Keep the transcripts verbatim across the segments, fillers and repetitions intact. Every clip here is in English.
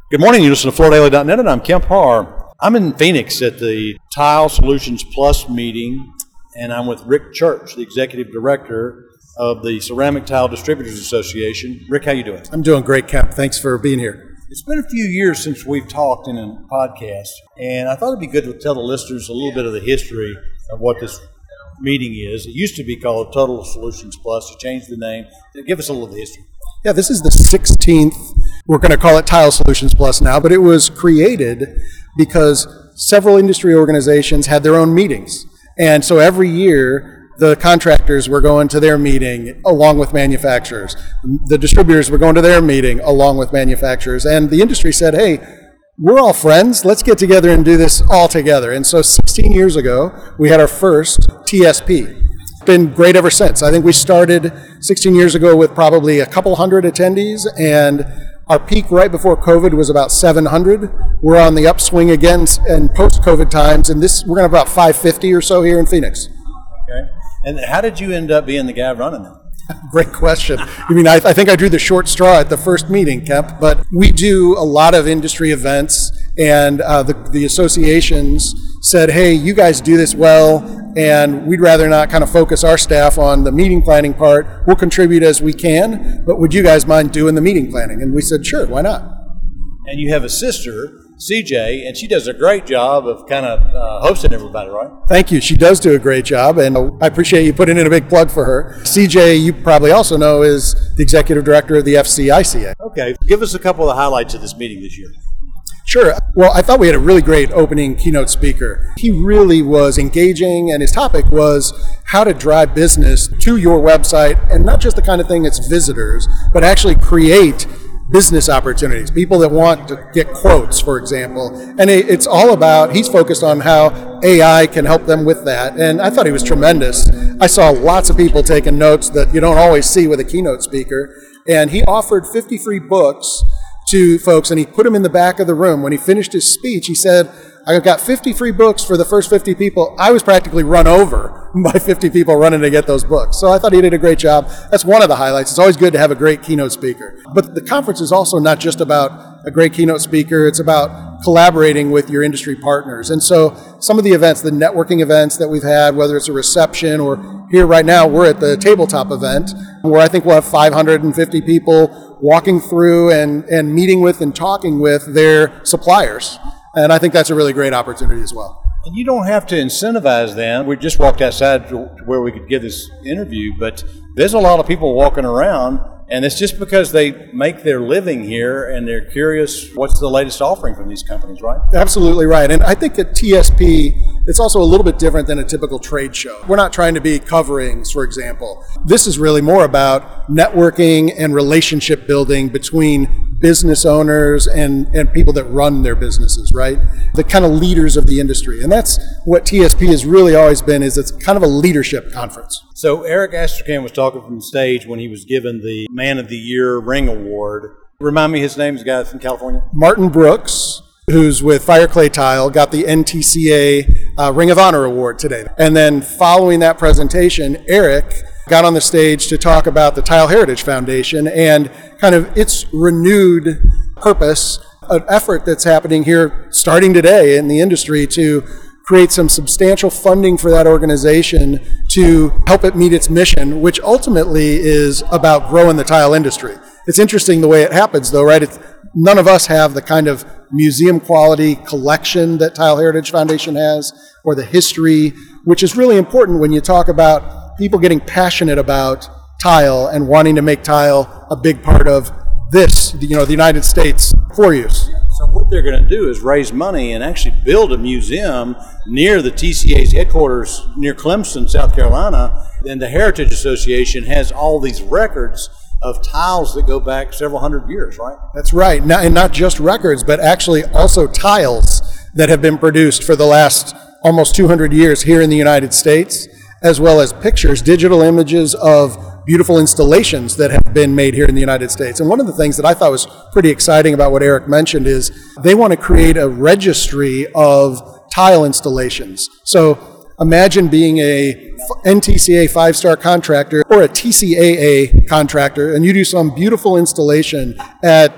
Good morning, you listen to Florida Daily dot net, and I'm Kemp Harr. I'm in Phoenix at the Tile Solutions Plus meeting, and I'm with Rick Church, the Executive Director of the Ceramic Tile Distributors Association. Rick, how you doing? I'm doing great, Kemp. Thanks for being here. It's been a few years since we've talked in a podcast, and I thought it'd be good to tell the listeners a little bit of the history of what this meeting is. It used to be called Total Solutions Plus. You changed the name. Give us a little of the history. Yeah, this is the sixteenth. We're going to call it Tile Solutions Plus now, but it was created because several industry organizations had their own meetings. And so every year, the contractors were going to their meeting along with manufacturers. The distributors were going to their meeting along with manufacturers. And the industry said, hey, we're all friends. Let's get together and do this all together. And so sixteen years ago, we had our first T S P. Been great ever since. I think we started sixteen years ago with probably a couple hundred attendees, and our peak right before COVID was about seven hundred. We're on the upswing again in post-COVID times, and this we're going to have about five fifty or so here in Phoenix. Okay. And how did you end up being the guy running it? Great question. I mean, I, I think I drew the short straw at the first meeting, Kemp, but we do a lot of industry events, and uh, the, the associations said, hey, you guys do this well, and we'd rather not kind of focus our staff on the meeting planning part. We'll contribute as we can, but would you guys mind doing the meeting planning? And we said, sure, why not? And you have a sister, C J, and she does a great job of kind of uh, hosting everybody, right? Thank you. She does do a great job, and I appreciate you putting in a big plug for her. C J, you probably also know, is the executive director of the F C I C A. Okay. Give us a couple of the highlights of this meeting this year. Sure. Well, I thought we had a really great opening keynote speaker. He really was engaging, and his topic was how to drive business to your website, and not just the kind of thing that's visitors, but actually create business opportunities, people that want to get quotes, for example. And it's all about, he's focused on how A I can help them with that. And I thought he was tremendous. I saw lots of people taking notes that you don't always see with a keynote speaker. And he offered fifty free books to folks, and he put them in the back of the room. When he finished his speech, he said, I've got fifty free books for the first fifty people. I was practically run over by fifty people running to get those books. So I thought he did a great job. That's one of the highlights. It's always good to have a great keynote speaker. But the conference is also not just about a great keynote speaker. It's about collaborating with your industry partners. And so some of the events, the networking events that we've had, whether it's a reception or here right now, we're at the tabletop event where I think we'll have five hundred fifty people walking through and, and meeting with and talking with their suppliers. And I think that's a really great opportunity as well. And you don't have to incentivize them. We just walked outside to where we could give this interview, but there's a lot of people walking around, and it's just because they make their living here and they're curious what's the latest offering from these companies, right? Absolutely right. And I think at T S P, it's also a little bit different than a typical trade show. We're not trying to be coverings, for example. This is really more about networking and relationship building between business owners and, and people that run their businesses, right? The kind of leaders of the industry. And that's what T S P has really always been, is it's kind of a leadership conference. So Eric Astrachan was talking from the stage when he was given the Man of the Year Ring Award. Remind me his name, is the guy from California? Martin Brooks, who's with Fireclay Tile, got the N T C A uh, Ring of Honor Award today. And then following that presentation, Eric got on the stage to talk about the Tile Heritage Foundation and kind of its renewed purpose, an effort that's happening here starting today in the industry to create some substantial funding for that organization to help it meet its mission, which ultimately is about growing the tile industry. It's interesting the way it happens, though, right? It's, none of us have the kind of museum quality collection that Tile Heritage Foundation has, or the history, which is really important when you talk about people getting passionate about tile and wanting to make tile a big part of this, you know, the United States for use. So what they're going to do is raise money and actually build a museum near the T C A's headquarters near Clemson, South Carolina. And the Heritage Association has all these records of tiles that go back several hundred years, right? That's right. Not, and not just records, but actually also tiles that have been produced for the last almost two hundred years here in the United States, as well as pictures, digital images of beautiful installations that have been made here in the United States. And one of the things that I thought was pretty exciting about what Eric mentioned is they want to create a registry of tile installations. So imagine being a N T C A five-star contractor or a T C A A contractor, and you do some beautiful installation at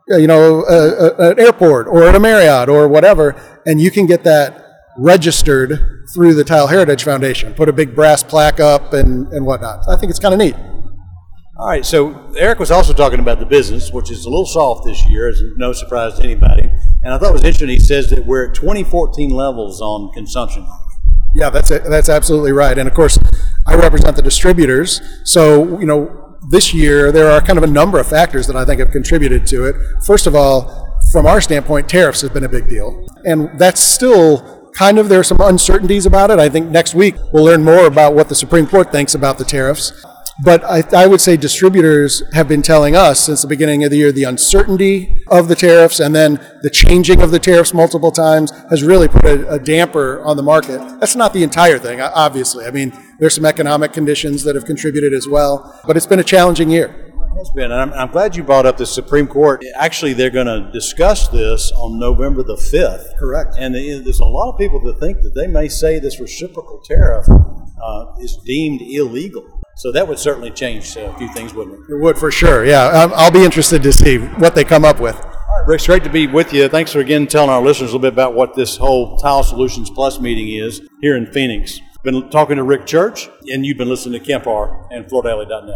uh, you know, a, a, an airport or at a Marriott or whatever, and you can get that registered through the Tile Heritage Foundation. Put a big brass plaque up and, and whatnot. I think it's kind of neat. All right, so Eric was also talking about the business, which is a little soft this year, as no surprise to anybody. And I thought it was interesting, he says that we're at twenty fourteen levels on consumption. Yeah, that's that's absolutely right. And of course, I represent the distributors. So, you know, this year there are kind of a number of factors that I think have contributed to it. First of all, from our standpoint, tariffs have been a big deal. And that's still kind of, there are some uncertainties about it. I think next week we'll learn more about what the Supreme Court thinks about the tariffs. But I, I would say distributors have been telling us since the beginning of the year the uncertainty of the tariffs and then the changing of the tariffs multiple times has really put a, a damper on the market. That's not the entire thing, obviously. I mean, there's some economic conditions that have contributed as well, but it's been a challenging year. It's been, and I'm, I'm glad you brought up the Supreme Court. Actually, they're going to discuss this on November the fifth. Correct. And the, there's a lot of people that think that they may say this reciprocal tariff uh, is deemed illegal. So that would certainly change a few things, wouldn't it? It would for sure, yeah. I'll be interested to see what they come up with. All right, Rick, it's great to be with you. Thanks for again telling our listeners a little bit about what this whole Tile Solutions Plus meeting is here in Phoenix. Been talking to Rick Church, and you've been listening to Kemp R and Florida Daily dot net.